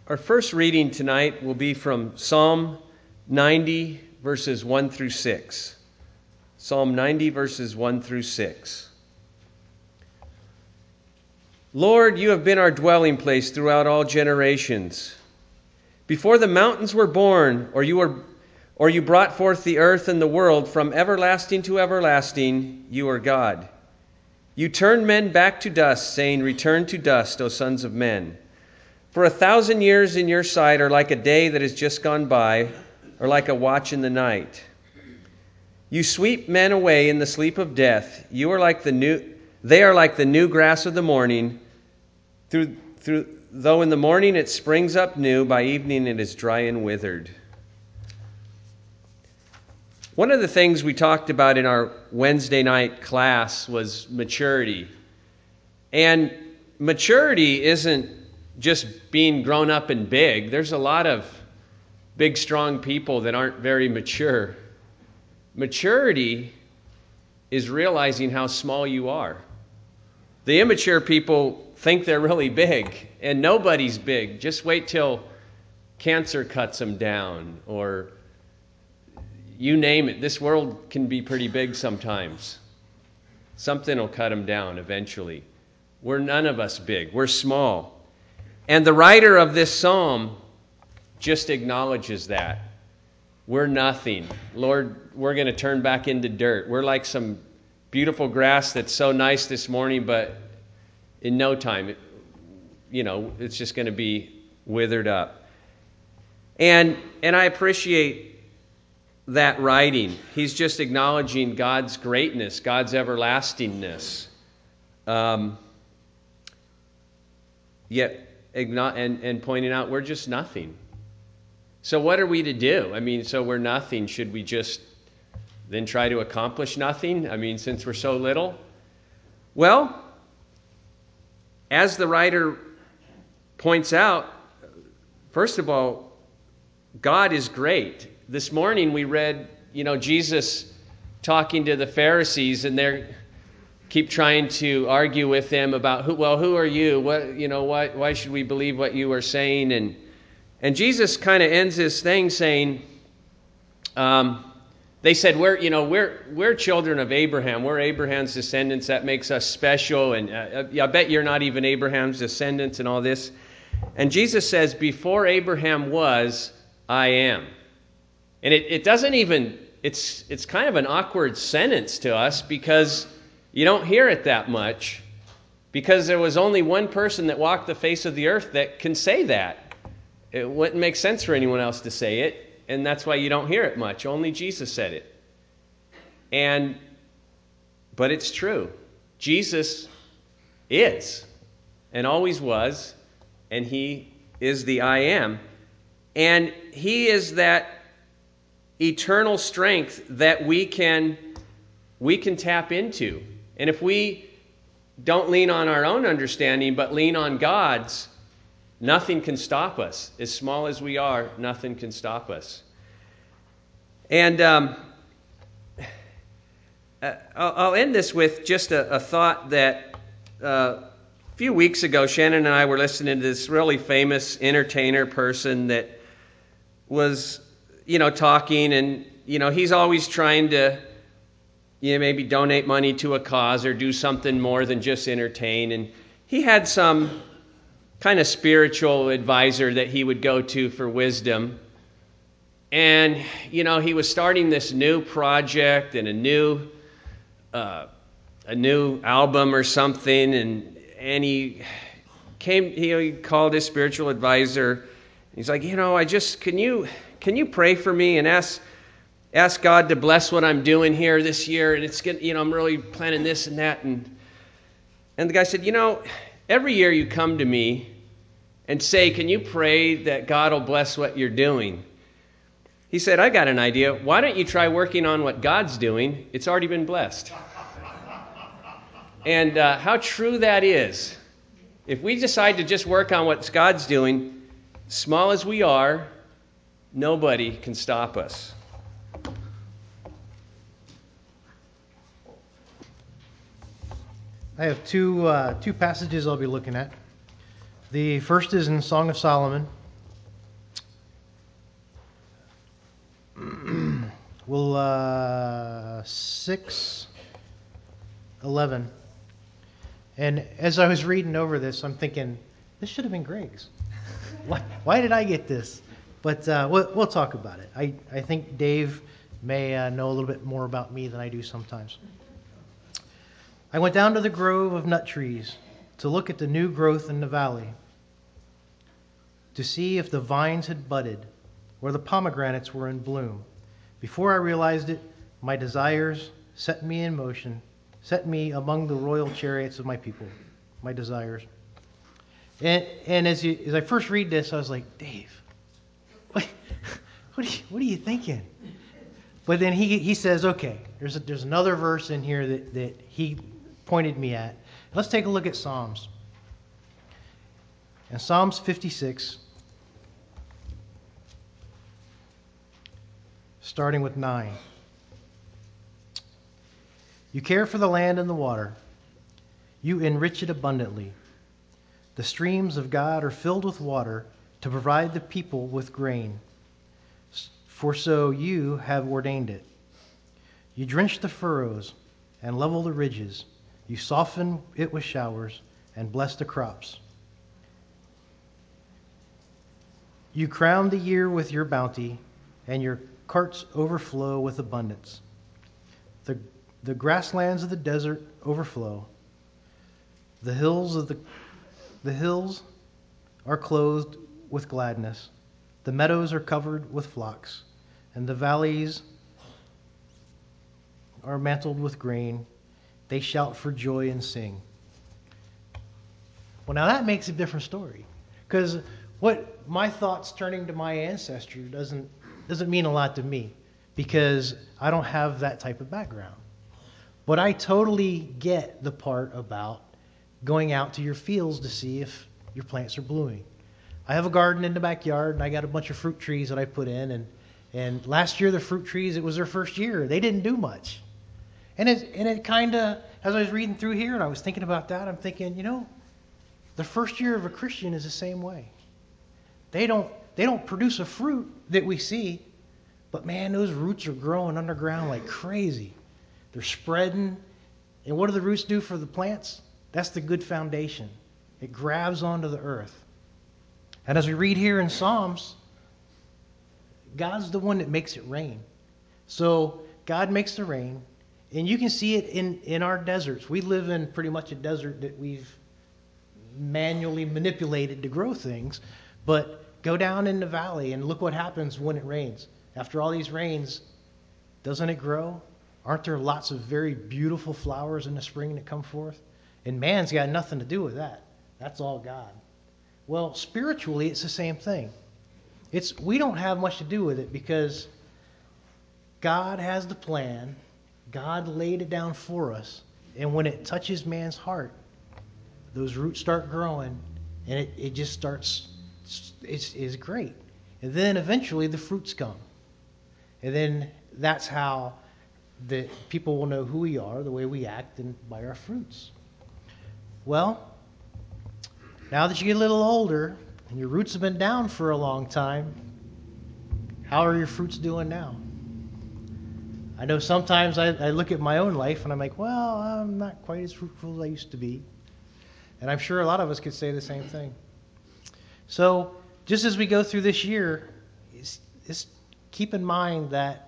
Our first reading tonight will be from Psalm 90, verses 1 through 6. Psalm 90, verses 1 through 6. Lord, you have been our dwelling place throughout all generations. Before the mountains were born, or you brought forth the earth and the world, from everlasting to everlasting, you are God. You turn men back to dust, saying, "Return to dust, O sons of men." For 1,000 years in your sight are like a day that has just gone by, or like a watch in the night. You sweep men away in the sleep of death. They are like the new grass of the morning. Though in the morning it springs up new, by evening it is dry and withered. One of the things we talked about in our Wednesday night class was maturity. And maturity isn't just being grown up and big. There's a lot of big, strong people that aren't very mature. Maturity is realizing how small you are. The immature people think they're really big, and nobody's big. Just wait till cancer cuts them down, or you name it. This world can be pretty big sometimes. Something will cut them down eventually. We're none of us big. We're small. And the writer of this psalm just acknowledges that. We're nothing. Lord, we're going to turn back into dirt. We're like some beautiful grass that's so nice this morning, but in no time, it's just going to be withered up. And I appreciate that writing. He's just acknowledging God's greatness, God's everlastingness. And pointing out we're just nothing. So what are we to do? So we're nothing. Should we just then try to accomplish nothing? Since we're so little? Well, as the writer points out, first of all, God is great. This morning we read, Jesus talking to the Pharisees, and they're keep trying to argue with him about who are you? Why should we believe what you are saying? And Jesus kind of ends his thing saying, they said, we're children of Abraham. We're Abraham's descendants. That makes us special. And I bet you're not even Abraham's descendants and all this. And Jesus says, before Abraham was, I am. And it doesn't even, it's kind of an awkward sentence to us, because you don't hear it that much, because there was only one person that walked the face of the earth that can say that. It wouldn't make sense for anyone else to say it, and that's why you don't hear it much. Only Jesus said it. But it's true. Jesus is, and always was, and he is the I am. And he is that eternal strength that we can tap into. And if we don't lean on our own understanding, but lean on God's, nothing can stop us. As small as we are, nothing can stop us. And I'll end this with just a thought that a few weeks ago, Shannon and I were listening to this really famous entertainer person that was, talking, and, he's always trying to maybe donate money to a cause or do something more than just entertain. And he had some kind of spiritual advisor that he would go to for wisdom. And, he was starting this new project and a new album or something. And he called his spiritual advisor. He's like, can you pray for me and ask God to bless what I'm doing here this year, and it's getting, I'm really planning this and that. And the guy said, every year you come to me and say, can you pray that God will bless what you're doing? He said, I got an idea. Why don't you try working on what God's doing? It's already been blessed. And how true that is. If we decide to just work on what God's doing, small as we are, nobody can stop us. I have two passages I'll be looking at. The first is in Song of Solomon, 6:11. And as I was reading over this, I'm thinking, this should have been Greg's. Why did I get this? But we'll talk about it. I think Dave may know a little bit more about me than I do sometimes. I went down to the grove of nut trees to look at the new growth in the valley, to see if the vines had budded or the pomegranates were in bloom. Before I realized it, my desires set me in motion, set me among the royal chariots of my people, my desires. And as I first read this, I was like, Dave, what are you thinking? But then he says, okay, there's another verse in here that he pointed me at. Let's take a look at Psalms. In Psalms 56, starting with 9. You care for the land and the water. You enrich it abundantly. The streams of God are filled with water to provide the people with grain. For so you have ordained it. You drench the furrows and level the ridges. You soften it with showers and bless the crops. You crown the year with your bounty, and your carts overflow with abundance. The grasslands of the desert overflow. The hills are clothed with gladness. The meadows are covered with flocks, and the valleys are mantled with grain. They shout for joy and sing. Well, now that makes a different story, because what my thoughts turning to my ancestry doesn't mean a lot to me, because I don't have that type of background. But I totally get the part about going out to your fields to see if your plants are blooming. I have a garden in the backyard, and I got a bunch of fruit trees that I put in. And last year, the fruit trees, it was their first year. They didn't do much. And it kind of, as I was reading through here and I was thinking about that, I'm thinking, the first year of a Christian is the same way. They don't produce a fruit that we see, but man, those roots are growing underground like crazy. They're spreading. And what do the roots do for the plants? That's the good foundation. It grabs onto the earth. And as we read here in Psalms, God's the one that makes it rain. So God makes the rain, and you can see it in our deserts. We live in pretty much a desert that we've manually manipulated to grow things. But go down in the valley and look what happens when it rains. After all these rains, doesn't it grow? Aren't there lots of very beautiful flowers in the spring that come forth? And man's got nothing to do with that. That's all God. Well, spiritually, it's the same thing. We don't have much to do with it, because God has the plan. God laid it down for us. And when it touches man's heart, those roots start growing, and it just starts, it's great. And then eventually the fruits come. And then that's how the people will know who we are, the way we act, and by our fruits. Well, now that you get a little older and your roots have been down for a long time, how are your fruits doing now? I know sometimes I look at my own life and I'm like, well, I'm not quite as fruitful as I used to be. And I'm sure a lot of us could say the same thing. So just as we go through this year, just keep in mind that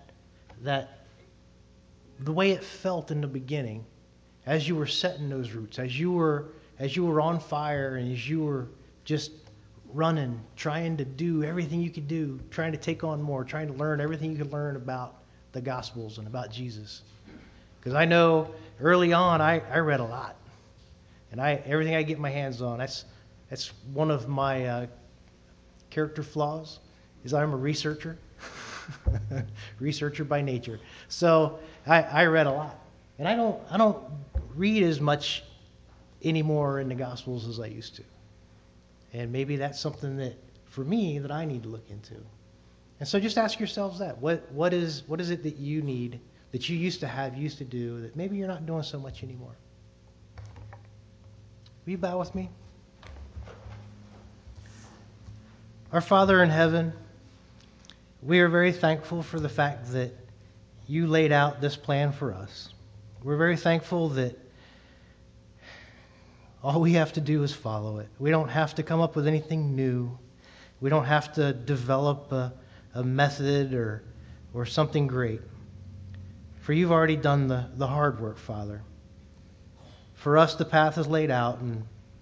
the way it felt in the beginning, as you were setting those roots, as you were on fire, and as you were just running, trying to do everything you could do, trying to take on more, trying to learn everything you could learn about the Gospels and about Jesus. Because I know early on I read a lot, and everything I get my hands on, that's one of my character flaws, is I'm a researcher. Researcher by nature. So I read a lot. And I don't read as much anymore in the Gospels as I used to. And maybe that's something that, for me, that I need to look into. And so just ask yourselves that. What is it that you need, that you used to have, used to do, that maybe you're not doing so much anymore? Will you bow with me? Our Father in heaven, we are very thankful for the fact that you laid out this plan for us. We're very thankful that all we have to do is follow it. We don't have to come up with anything new. We don't have to develop a method or something great. For you've already done the hard work, Father. For us, the path is laid out, and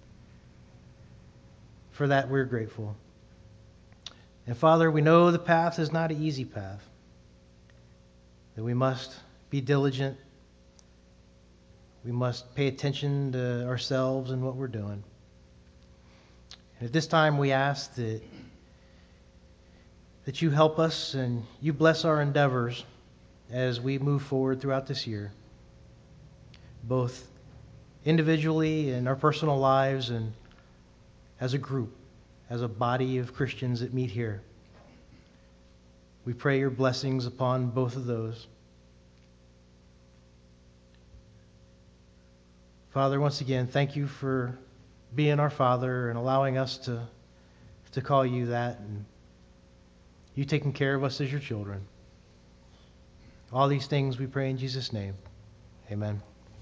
for that we're grateful. And Father, we know the path is not an easy path, that we must be diligent. We must pay attention to ourselves and what we're doing. And at this time, we ask that you help us and you bless our endeavors as we move forward throughout this year, both individually in our personal lives and as a group, as a body of Christians that meet here. We pray your blessings upon both of those. Father, once again, thank you for being our Father and allowing us to call you that, and you taking care of us as your children. All these things we pray in Jesus' name. Amen.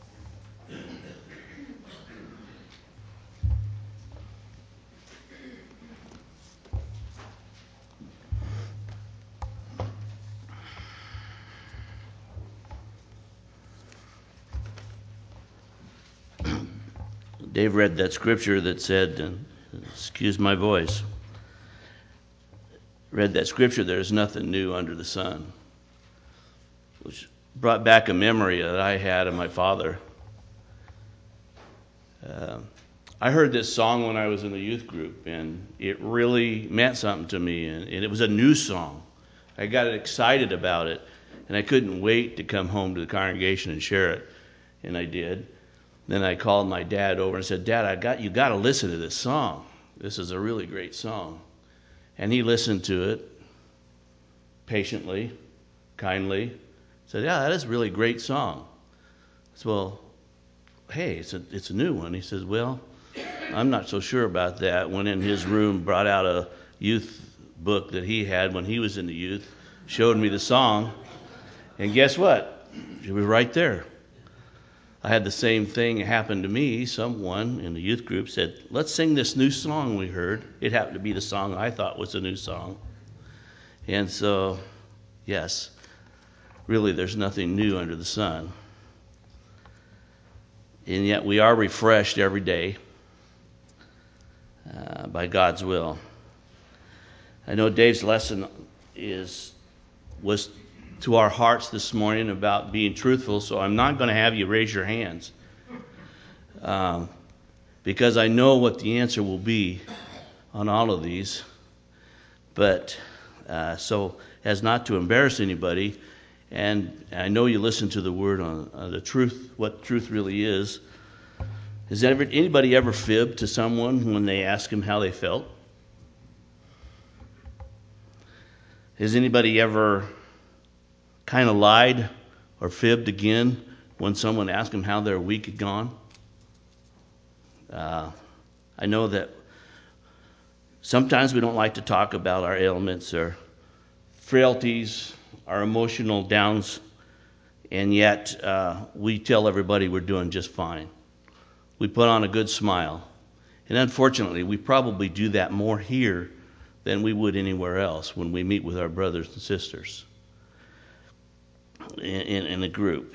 Dave read that scripture that said, excuse my voice, read that scripture, there's nothing new under the sun, which brought back a memory that I had of my father. I heard this song when I was in the youth group, and it really meant something to me, and it was a new song. I got excited about it, and I couldn't wait to come home to the congregation and share it, and I did. Then I called my dad over and said, Dad, you got to listen to this song. This is a really great song. And he listened to it patiently, kindly. Said, yeah, that is a really great song. I said, well, hey, it's a new one. He says, well, I'm not so sure about that. Went in his room, brought out a youth book that he had when he was in the youth, showed me the song, and guess what? It was right there. I had the same thing happen to me. Someone in the youth group said, let's sing this new song we heard. It happened to be the song I thought was a new song. And so, yes, really there's nothing new under the sun. And yet we are refreshed every day by God's will. I know Dave's lesson was to our hearts this morning about being truthful, so I'm not going to have you raise your hands because I know what the answer will be on all of these. But so as not to embarrass anybody, and I know you listen to the word on the truth, what truth really is. Has anybody ever fibbed to someone when they ask them how they felt? Has anybody ever kind of lied or fibbed again when someone asked them how their week had gone? I know that sometimes we don't like to talk about our ailments or frailties, our emotional downs, and yet we tell everybody we're doing just fine. We put on a good smile. And unfortunately, we probably do that more here than we would anywhere else when we meet with our brothers and sisters in a group.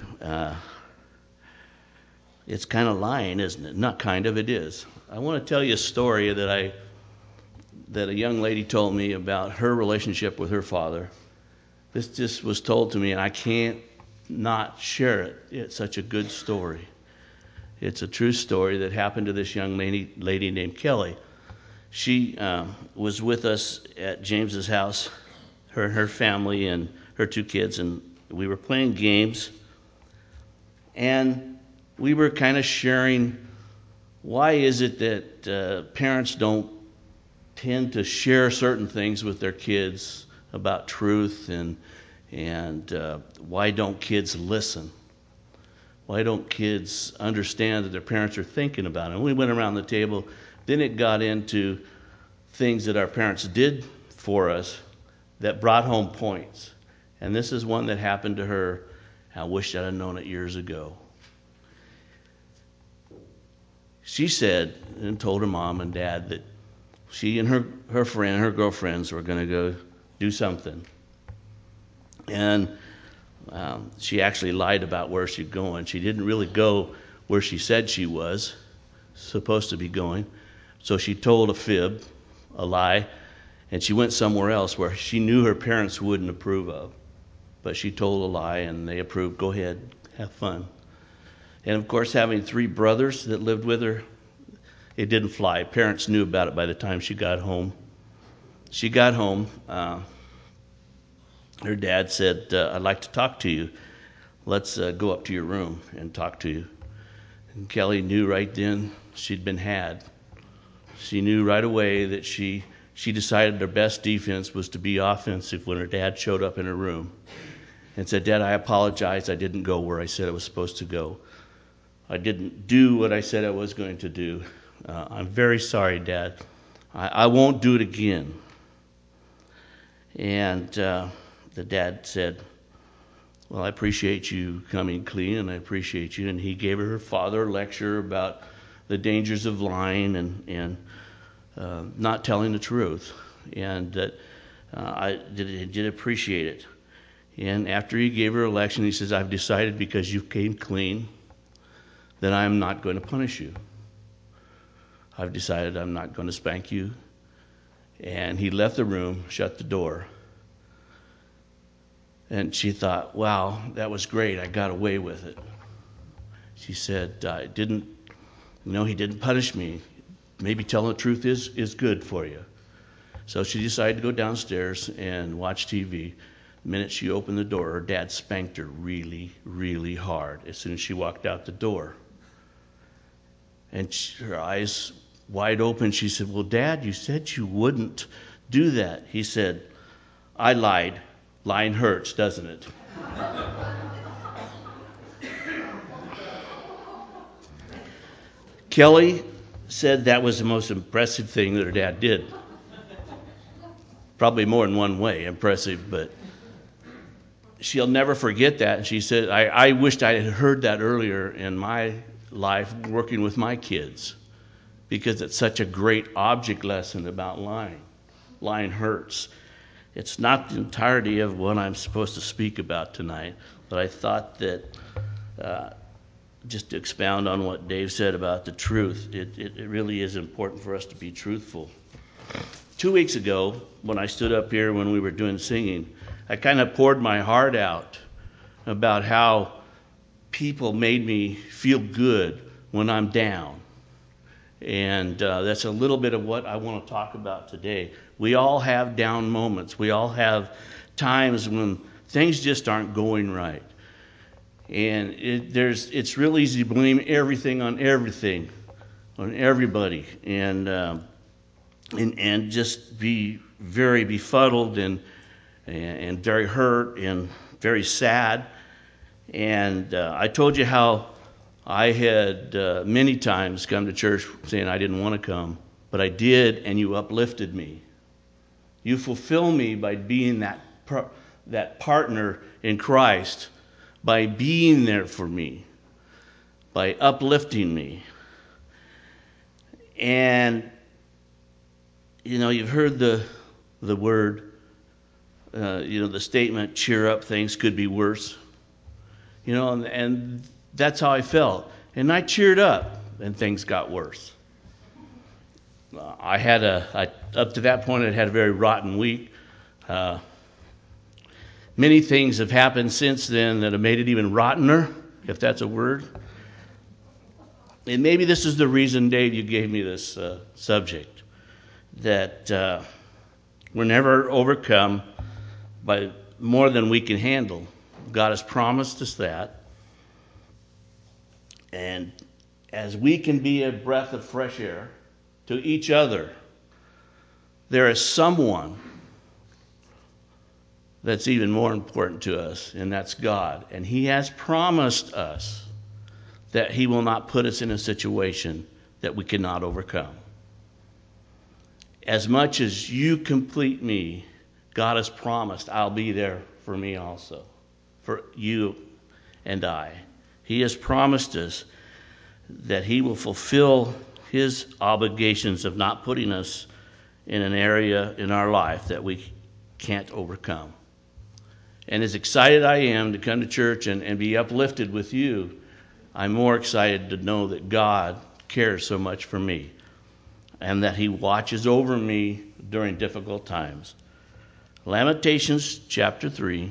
It's kind of lying, isn't it? Not kind of, it is. I want to tell you a story that a young lady told me about her relationship with her father. This just was told to me, and I can't not share it. It's such a good story. It's a true story that happened to this young lady named Kelly. She was with us at James's house, her and her family and her two kids, and we were playing games. And we were kind of sharing, why is it that parents don't tend to share certain things with their kids about truth, and why don't kids listen? Why don't kids understand that their parents are thinking about it? And we went around the table. Then it got into things that our parents did for us that brought home points. And this is one that happened to her. I wish I'd have known it years ago. She said and told her mom and dad that she and her girlfriends were going to go do something. And she actually lied about where she'd going. She didn't really go where she said she was supposed to be going. So she told a fib, a lie, and she went somewhere else where she knew her parents wouldn't approve of. But she told a lie, and they approved. Go ahead, have fun. And of course, having 3 brothers that lived with her, it didn't fly. Parents knew about it by the time she got home. She got home. Her dad said, I'd like to talk to you. Let's go up to your room and talk to you. And Kelly knew right then she'd been had. She knew right away that she decided her best defense was to be offensive when her dad showed up in her room and said, Dad, I apologize. I didn't go where I said I was supposed to go. I didn't do what I said I was going to do. I'm very sorry, Dad. I won't do it again. And the dad said, well, I appreciate you coming clean, and I appreciate you. And he gave her father a lecture about the dangers of lying and not telling the truth. And that I did appreciate it. And after he gave her a lecture, he says, I've decided because you came clean that I'm not going to punish you. I've decided I'm not going to spank you. And he left the room, shut the door. And she thought, wow, that was great. I got away with it. She said, he didn't punish me. Maybe telling the truth is good for you. So she decided to go downstairs and watch TV. The minute she opened the door, her dad spanked her really, really hard as soon as she walked out the door. And her eyes wide open, she said, well, Dad, you said you wouldn't do that. He said, I lied. Lying hurts, doesn't it? Kelly said that was the most impressive thing that her dad did. Probably more in one way impressive, but she'll never forget that. And she said, I wished I had heard that earlier in my life working with my kids, because it's such a great object lesson about lying. Lying hurts. It's not the entirety of what I'm supposed to speak about tonight, but I thought that just to expound on what Dave said about the truth, it really is important for us to be truthful. 2 weeks ago, when I stood up here when we were doing singing, I kind of poured my heart out about how people made me feel good when I'm down. And that's a little bit of what I want to talk about today. We all have down moments. We all have times when things just aren't going right. And it's real easy to blame everything, on everybody, and just be very befuddled and very hurt and very sad. And I told you how I had many times come to church saying I didn't want to come, but I did, and you uplifted me. You fulfill me by being that partner in Christ, by being there for me, by uplifting me. And, you've heard the word, the statement, cheer up, things could be worse. And that's how I felt. And I cheered up, and things got worse. Up to that point, I'd had a very rotten week. Many things have happened since then that have made it even rottener, if that's a word. And maybe this is the reason, Dave, you gave me this subject, that we're never overcome by more than we can handle. God has promised us that. And as we can be a breath of fresh air to each other, there is someone that's even more important to us, and that's God. And He has promised us that He will not put us in a situation that we cannot overcome. As much as you complete me, God has promised I'll be there for me also, for you and I. He has promised us that he will fulfill his obligations of not putting us in an area in our life that we can't overcome. And as excited I am to come to church and be uplifted with you, I'm more excited to know that God cares so much for me and that he watches over me during difficult times. Lamentations chapter 3,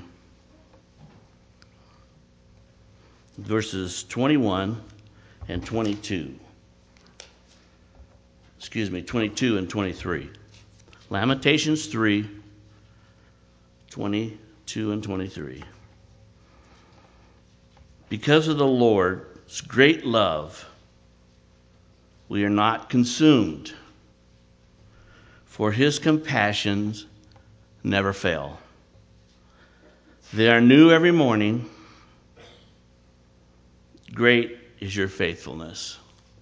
verses 21 and 22. 22 and 23. Lamentations 3, 22 and 23. Because of the Lord's great love, we are not consumed, for his compassions never fail. They are new every morning. Great is your faithfulness.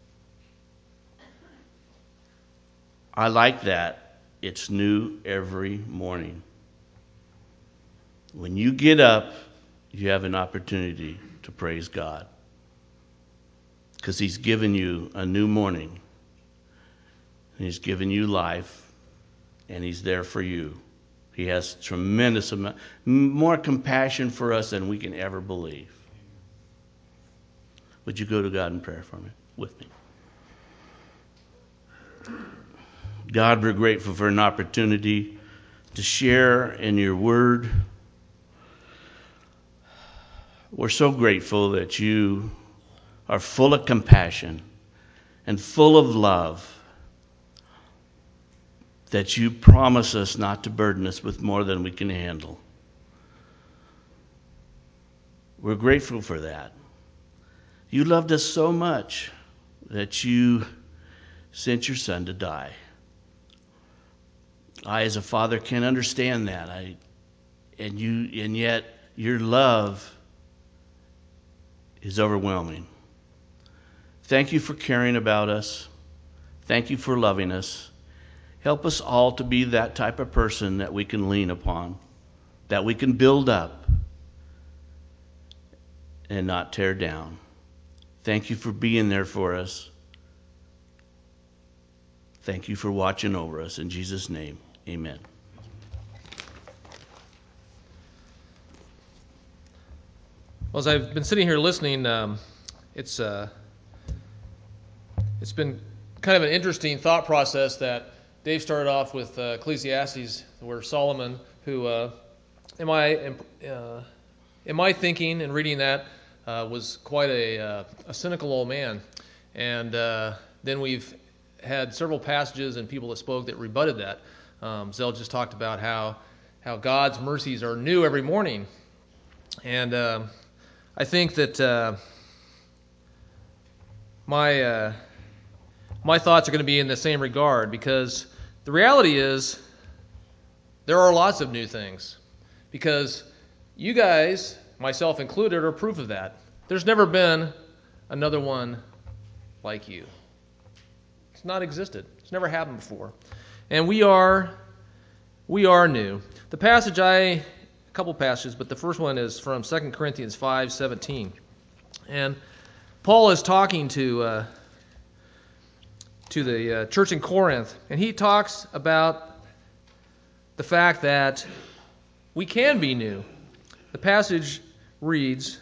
I like that. It's new every morning. When you get up, you have an opportunity to praise God, because he's given you a new morning. He's given you life, and he's there for you. He has tremendous amount, more compassion for us than we can ever believe. Would you go to God in prayer for me, with me? God, we're grateful for an opportunity to share in your word. We're so grateful that you are full of compassion and full of love, that you promise us not to burden us with more than we can handle. We're grateful for that. You loved us so much that you sent your son to die. I, as a father, can't understand that. And yet your love is overwhelming. Thank you for caring about us. Thank you for loving us. Help us all to be that type of person that we can lean upon, that we can build up and not tear down. Thank you for being there for us. Thank you for watching over us. In Jesus' name, amen. Well, as I've been sitting here listening, it's been kind of an interesting thought process that Dave started off with Ecclesiastes, where Solomon, who, in my thinking and reading that, was quite a cynical old man. And then we've had several passages and people that spoke that rebutted that. Zell just talked about how God's mercies are new every morning. And I think that my thoughts are going to be in the same regard, because the reality is there are lots of new things, because you guys, myself included, are proof of that. There's never been another one like you. It's not existed. It's never happened before. And we are new. The passage a couple passages, but the first one is from 2 Corinthians 5:17. And Paul is talking to the church in Corinth, and he talks about the fact that we can be new. The passage reads,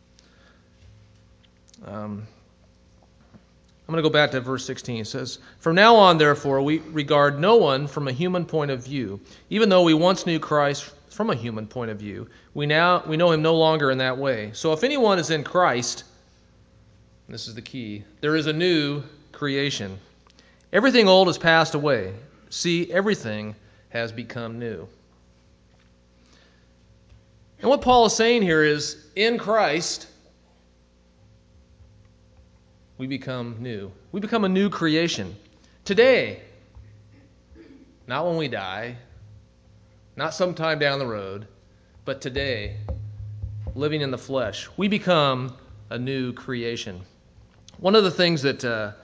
I'm going to go back to verse 16. It says, "From now on, therefore, we regard no one from a human point of view. Even though we once knew Christ from a human point of view, we know him no longer in that way. So if anyone is in Christ," and this is the key, "there is a new creation. Everything old has passed away. See, everything has become new." And what Paul is saying here is, in Christ, we become new. We become a new creation. Today, not when we die, not sometime down the road, but today, living in the flesh, we become a new creation. One of the things that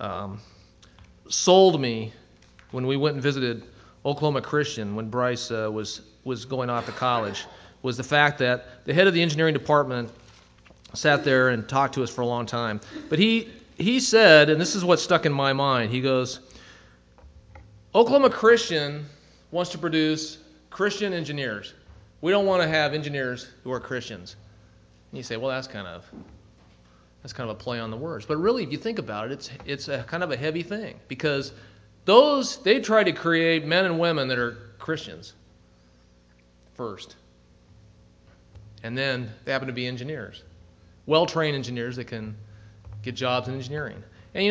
sold me when we went and visited Oklahoma Christian when Bryce was going off to college was the fact that the head of the engineering department sat there and talked to us for a long time. But he said, and this is what stuck in my mind, he goes, Oklahoma Christian wants to produce Christian engineers. We don't want to have engineers who are Christians. And you say, well, that's kind of a play on the words. But really, if you think about it, it's a kind of a heavy thing, because they try to create men and women that are Christians first. And then they happen to be engineers. Well-trained engineers that can get jobs in engineering. And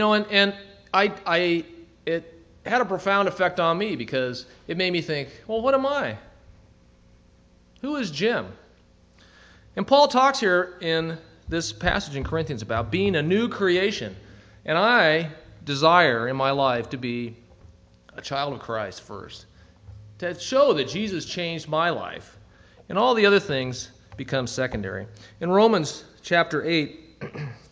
it had a profound effect on me, because it made me think, well, what am I? Who is Jim? And Paul talks here in this passage in Corinthians about being a new creation. And I desire in my life to be a child of Christ first, to show that Jesus changed my life. And all the other things become secondary. In Romans chapter 8,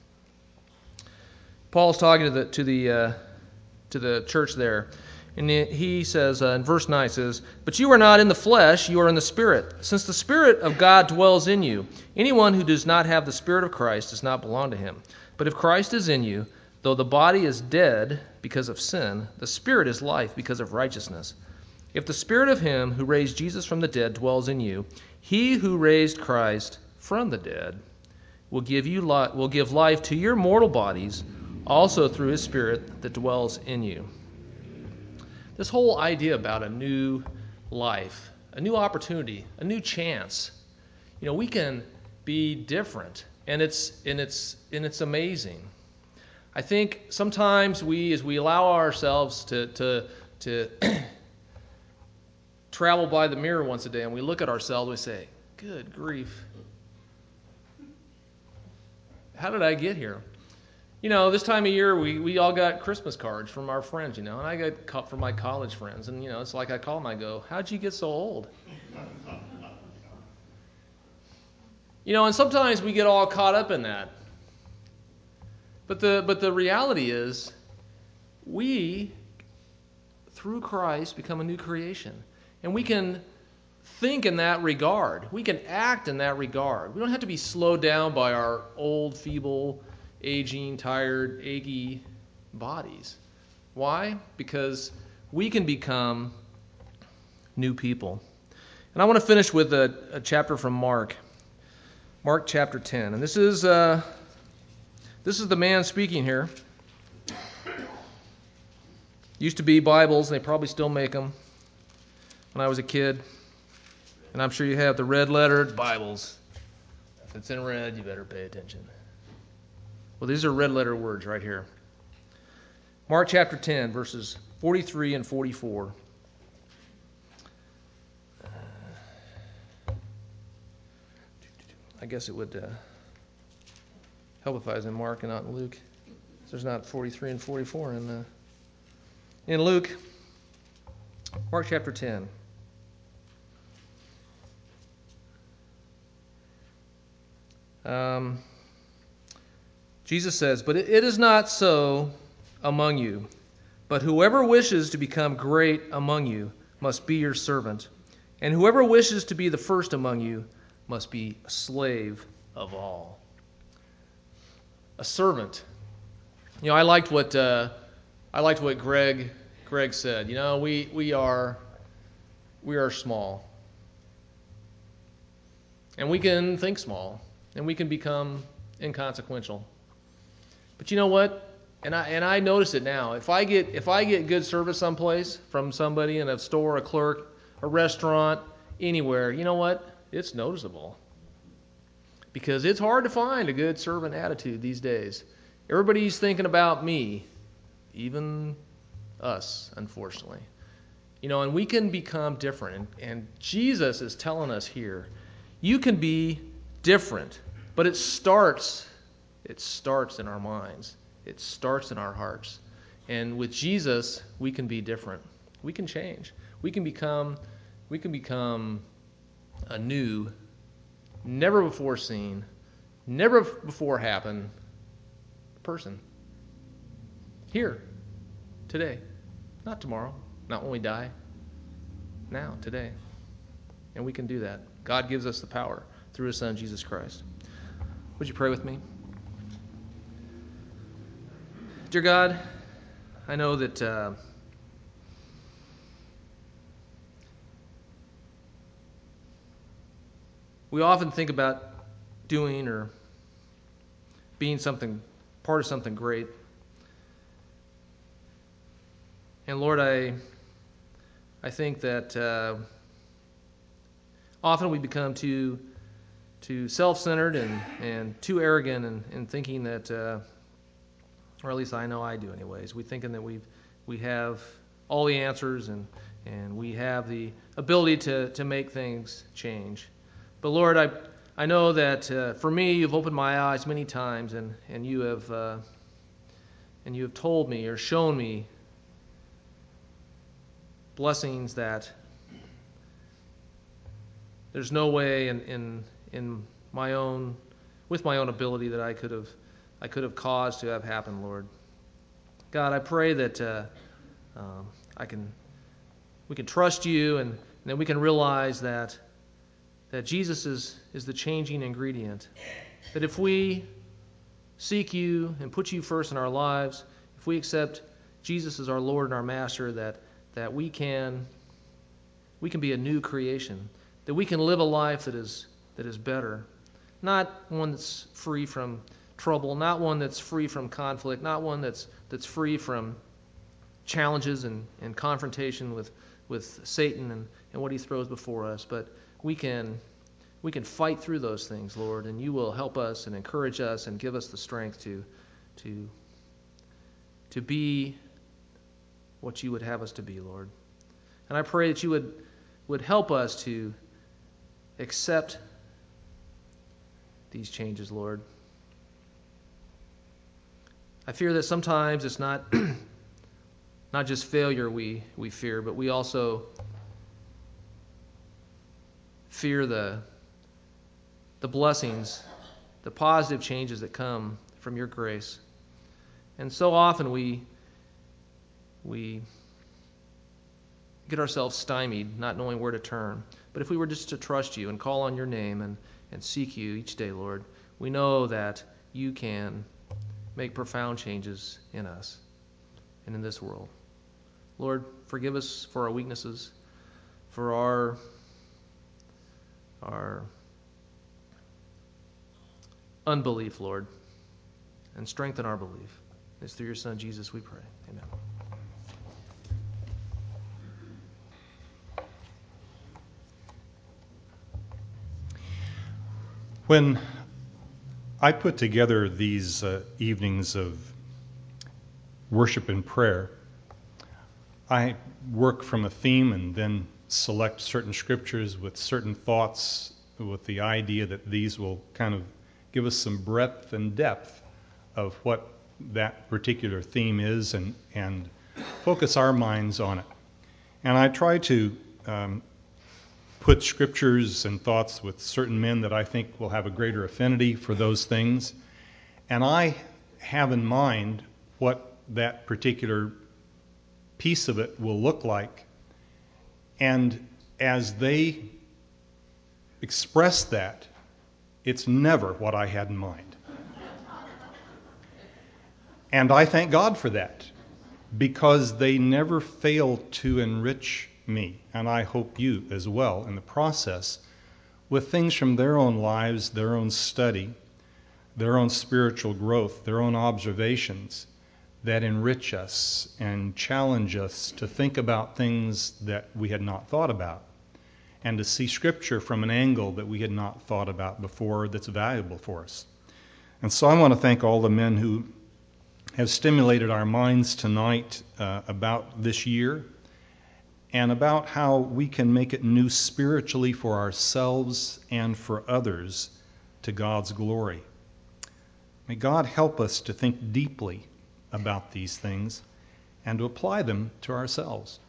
Paul's talking to the church there. And he says, in verse 9, says, but you are not in the flesh, you are in the Spirit, since the Spirit of God dwells in you. Anyone who does not have the Spirit of Christ does not belong to him. But if Christ is in you, though the body is dead because of sin, the Spirit is life because of righteousness. If the Spirit of him who raised Jesus from the dead dwells in you, he who raised Christ from the dead will give life to your mortal bodies, also through his Spirit that dwells in you. This whole idea about a new life, a new opportunity, a new chance. We can be different, and it's amazing. I think sometimes as we allow ourselves to travel by the mirror once a day, and we look at ourselves, we say, good grief, how did I get here? This time of year, we all got Christmas cards from our friends, and I got from my college friends, and, it's like I call them, I go, how'd you get so old? And sometimes we get all caught up in that. But the reality is, we, through Christ, become a new creation. And we can think in that regard. We can act in that regard. We don't have to be slowed down by our old, feeble, aging, tired, achy bodies. Why? Because we can become new people. And I want to finish with a chapter from Mark chapter 10. And this is the man speaking here. Used to be Bibles, they probably still make them when I was a kid. And I'm sure you have the red-lettered Bibles. If it's in red, you better pay attention. Well, these are red-letter words right here. Mark chapter 10, verses 43 and 44. I guess it would help if I was in Mark and not in Luke. There's not 43 and 44 in Luke. Mark chapter 10. Jesus says, but it is not so among you, but whoever wishes to become great among you must be your servant, and whoever wishes to be the first among you must be a slave of all. A servant. I liked what Greg said. We are small, and we can think small, and we can become inconsequential. But you know what? And I notice it now. If I get good service someplace from somebody in a store, a clerk, a restaurant, anywhere, you know what? It's noticeable. Because it's hard to find a good servant attitude these days. Everybody's thinking about me, even us, unfortunately. And we can become different. And Jesus is telling us here, you can be different, but it starts in our minds. It starts in our hearts. And with Jesus, we can be different. We can change. We can become a new, never before seen, never before happened person. Here, today, not tomorrow, not when we die. Now, today. And we can do that. God gives us the power through His Son, Jesus Christ. Would you pray with me? Dear God, I know that we often think about doing or being part of something great. And Lord, I think that often we become too self-centered and too arrogant in thinking that, or at least I know I do anyways, we thinking that we have all the answers and we have the ability to make things change. But Lord, I know that for me, you've opened my eyes many times, and you have told me or shown me blessings that there's no way in my own ability that I could have caused to have happened, Lord. God, I pray that we can trust you, and that we can realize that Jesus is the changing ingredient. That if we seek you and put you first in our lives, if we accept Jesus as our Lord and our Master, that we can be a new creation, that we can live a life that is better, not one that's free from trouble, not one that's free from conflict, not one that's free from challenges and confrontation with Satan and what he throws before us, but we can fight through those things, Lord, and you will help us and encourage us and give us the strength to be what you would have us to be, Lord. And I pray that you would help us to accept these changes, Lord. I fear that sometimes it's not just failure we fear, but we also fear the blessings, the positive changes that come from your grace. And so often we get ourselves stymied, not knowing where to turn. But if we were just to trust you and call on your name and seek you each day, Lord, we know that you can make profound changes in us and in this world. Lord, forgive us for our weaknesses, for our unbelief, Lord, and strengthen our belief. It's through your Son, Jesus, we pray. Amen. When I put together these evenings of worship and prayer, I work from a theme and then select certain scriptures with certain thoughts, with the idea that these will kind of give us some breadth and depth of what that particular theme is and focus our minds on it. And I try to put scriptures and thoughts with certain men that I think will have a greater affinity for those things. And I have in mind what that particular piece of it will look like. And as they express that, it's never what I had in mind. And I thank God for that, because they never fail to enrich me, and I hope you as well, in the process, with things from their own lives, their own study, their own spiritual growth, their own observations that enrich us and challenge us to think about things that we had not thought about, and to see Scripture from an angle that we had not thought about before that's valuable for us. And so I want to thank all the men who have stimulated our minds tonight about this year and about how we can make it new spiritually for ourselves and for others to God's glory. May God help us to think deeply about these things and to apply them to ourselves.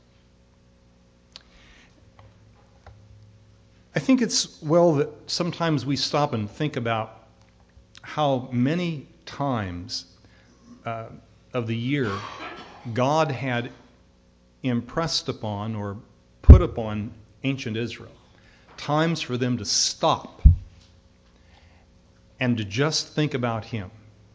I think it's well that sometimes we stop and think about how many times of the year God had impressed upon or put upon ancient Israel times for them to stop and to just think about Him.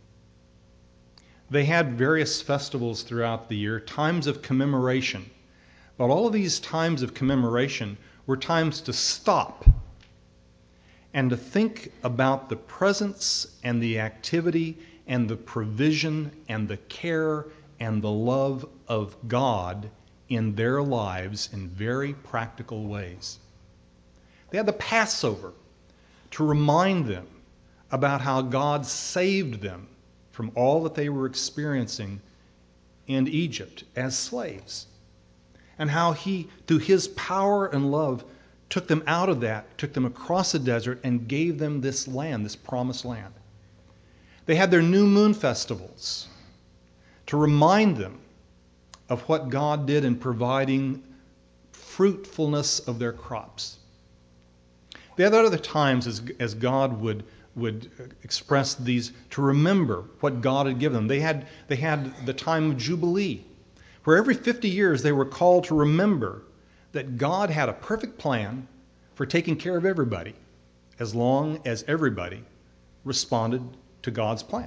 They had various festivals throughout the year, times of commemoration. But all of these times of commemoration were times to stop and to think about the presence and the activity and the provision and the care and the love of God in their lives in very practical ways. They had the Passover to remind them about how God saved them from all that they were experiencing in Egypt as slaves, and how He, through His power and love, took them out of that, took them across the desert, and gave them this land, this promised land. They had their new moon festivals to remind them of what God did in providing fruitfulness of their crops. They had other times as God would express these to remember what God had given them. They had the time of Jubilee, where every 50 years they were called to remember that God had a perfect plan for taking care of everybody, as long as everybody responded to God's plan.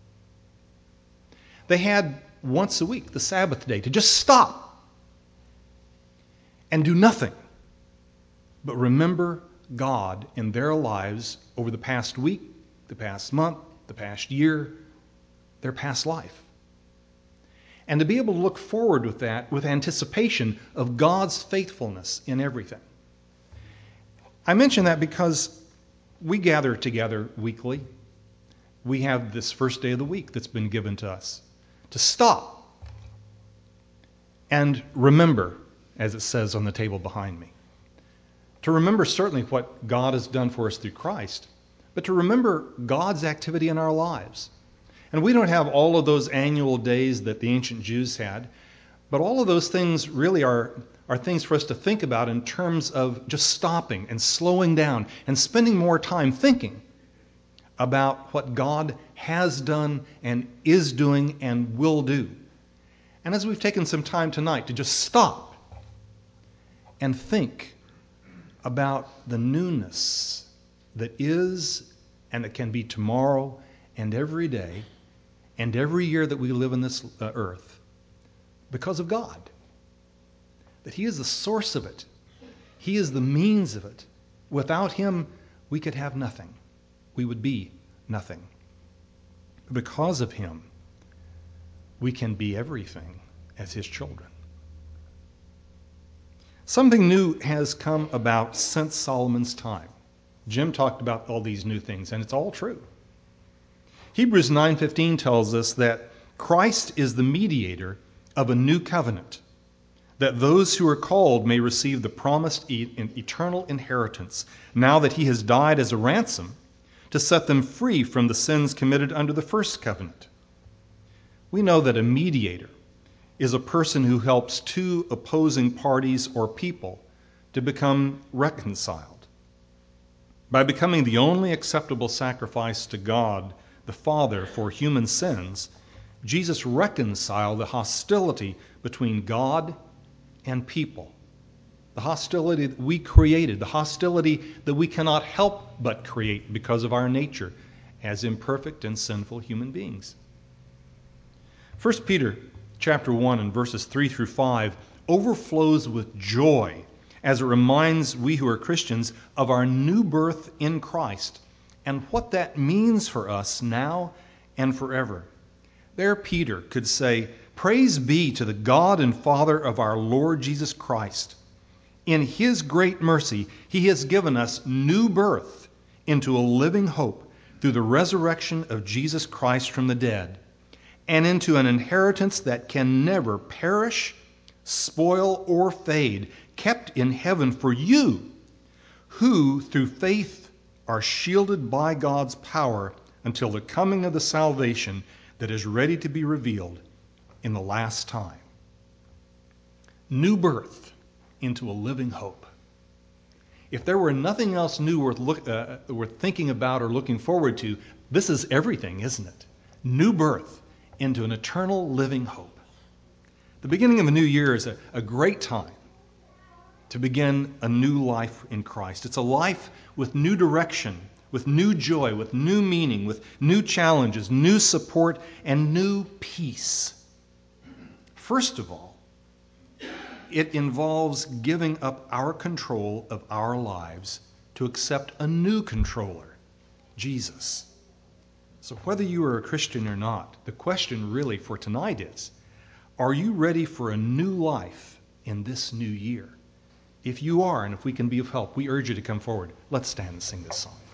They had once a week, the Sabbath day, to just stop and do nothing but remember God in their lives over the past week, the past month, the past year, their past life. And to be able to look forward with that with anticipation of God's faithfulness in everything. I mention that because we gather together weekly. We have this first day of the week that's been given to us to stop and remember, as it says on the table behind me. To remember certainly what God has done for us through Christ, but to remember God's activity in our lives. And we don't have all of those annual days that the ancient Jews had, but all of those things really are things for us to think about in terms of just stopping and slowing down and spending more time thinking about what God has done and is doing and will do. And as we've taken some time tonight to just stop and think about the newness that is and that can be tomorrow and every day and every year that we live in this earth because of God. That He is the source of it. He is the means of it. Without Him, we could have nothing. We would be nothing. Because of Him, we can be everything as His children. Something new has come about since Solomon's time. Jim talked about all these new things, and it's all true. Hebrews 9:15 tells us that Christ is the mediator of a new covenant, that those who are called may receive the promised eternal inheritance, now that He has died as a ransom to set them free from the sins committed under the first covenant. We know that a mediator is a person who helps two opposing parties or people to become reconciled. By becoming the only acceptable sacrifice to God the Father for human sins, Jesus reconciled the hostility between God and people. The hostility that we created, the hostility that we cannot help but create because of our nature as imperfect and sinful human beings. 1 Peter chapter 1 and verses 3 through 5 overflows with joy as it reminds we who are Christians of our new birth in Christ and what that means for us now and forever. There Peter could say, "Praise be to the God and Father of our Lord Jesus Christ. In His great mercy, He has given us new birth into a living hope through the resurrection of Jesus Christ from the dead, and into an inheritance that can never perish, spoil, or fade, kept in heaven for you, who through faith are shielded by God's power until the coming of the salvation that is ready to be revealed in the last time." New birth into a living hope. If there were nothing else new worth thinking about or looking forward to, this is everything, isn't it? New birth into an eternal living hope. The beginning of a new year is a great time to begin a new life in Christ. It's a life with new direction, with new joy, with new meaning, with new challenges, new support, and new peace. First of all, it involves giving up our control of our lives to accept a new controller, Jesus. So whether you are a Christian or not, the question really for tonight is, are you ready for a new life in this new year? If you are, and if we can be of help, we urge you to come forward. Let's stand and sing this song.